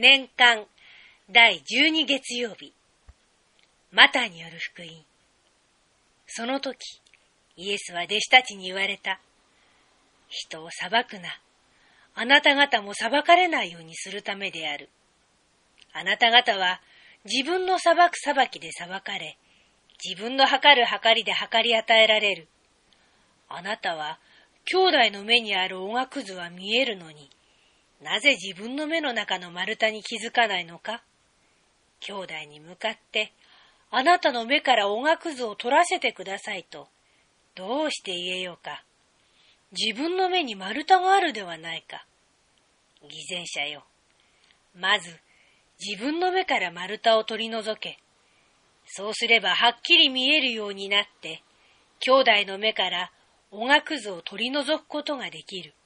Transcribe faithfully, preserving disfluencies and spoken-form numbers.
年間だいじゅうに月曜日、マターによる福音。その時、イエスは弟子たちに言われた。人を裁くな。あなた方も裁かれないようにするためである。あなた方は自分の裁く裁きで裁かれ、自分の測る測りで測り与えられる。あなたは兄弟の目にあるおがくずは見えるのに、なぜ自分の目の中の丸太に気づかないのか？兄弟に向かって、あなたの目からおがくずを取らせてくださいと、どうして言えようか。自分の目に丸太があるではないか。偽善者よ。まず、自分の目から丸太を取り除け。そうすればはっきり見えるようになって、兄弟の目からおがくずを取り除くことができる。